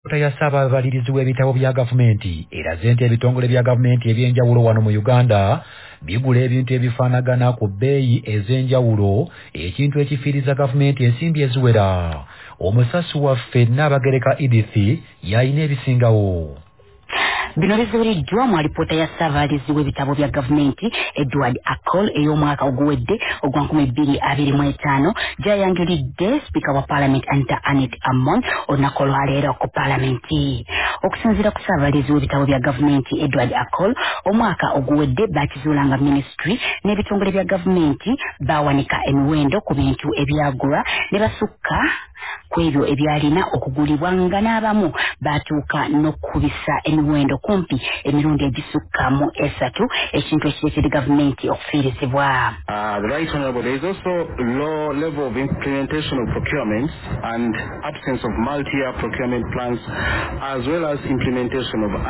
ya Ssaababalirizi w'ebitabo bya gavumenti eraze nti ebitongole bya gavumenti ebyenjawulo wano mu Uganda bigula ebintu ebifaanagana ku bbeeyi ez'enjawulo, ekintu ekifiiriza gavumenti ensimbi eziwera. Omusasi waffe Nnaabagereka Edith yalina ebisingawo. Bino bizuuliddwa mu alipoota ya Ssaababalirizi w'ebitabo bya gavumenti Edward Akol ey'omwaka oguwedde ogwa 2025 gy'ayanjulidde Sipiika wa Paalamenti Anita Anet Amon olunaku olwaleero ku Paalamenti. Okusinziira ku Ssaababalirizi w'ebitabo bya gavumenti Edward Akol, omwaka oguwedde bakizuula nga minisitule n'ebitongole bya gavumenti baawanika emiwendo ku bintu ebyagulwa ne basukka ku ebyo ebyalina okugulibwa nga n'abamu baatuuka n'okubisa emiwendo kumpi emirundi egisukka mu 3 ekintu ekireetera gavumenti okufiirizibwa. The Right Honourable, there is also low level of implementation of procurements and absence of multi-year procurement plans as well as implementation of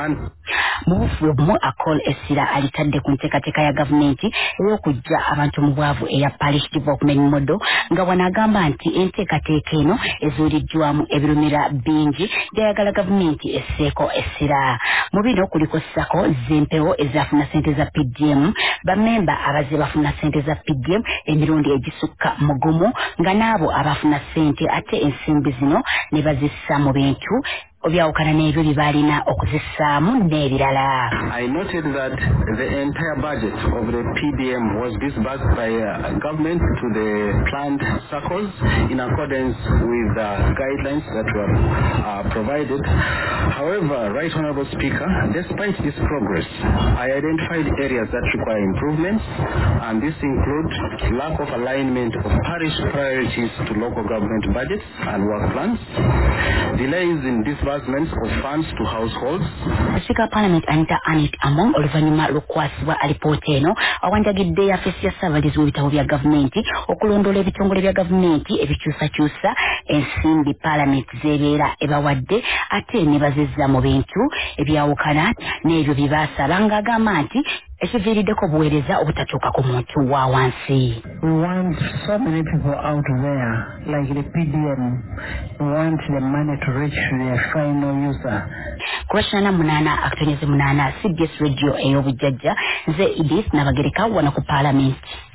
mu Akol essira alitadde ku nteekateeka ya gavumenti ey'okujja abantu mu bwavu eya Parish Development Model nga wanagamba nti enteekateeka eno ezuuliddwamu ebirumira bingi byayagala gavumenti esseeko essira. Mu bino kuliko ssako z'empewo ezafuna ssente za PDM, bammemba abaze bafuna ssente za PDM emirundi egisukka mu gumu nga n'abo abafuna ssente ate ensimbi zino ne bazissa mu bintu obyawukana n'ebyo bye balina okuzissaamu n'ebirala. I noted that the entire budget of the PDM was disbursed by government to the planned circles in accordance with the guidelines that were provided. However, Right Honourable Speaker, despite this progress, I identified areas that require improvements, and this includes lack of alignment of parish priorities to local government budgets and work plans, delays in disbursement of funds to households. Speaker Parliament Anita Anet Amon oluvannyuma lw'okukwasibwa alipoota eno awanjagidde yafesi ya Ssaababalirizi w'ebitabo bya gavumenti okulondoola ebitongole bya gavumenti ebikyusakyusa ensimbi Paalamenti z'ebeera ebawadde ate ne bazizza mu bintu ebyawukana n'ebyo bye baasaba ng'agamba nti ekiviiriddeko obuweereza obutatuuka ku muntu wa wansi. We want so many people out there, like the PDM, we want the money to reach their final user. Kurashana munana akutonyeze munana CBS Radio ey'obujjajja nze Edith Nnaabagereka wano ku Paalamenti.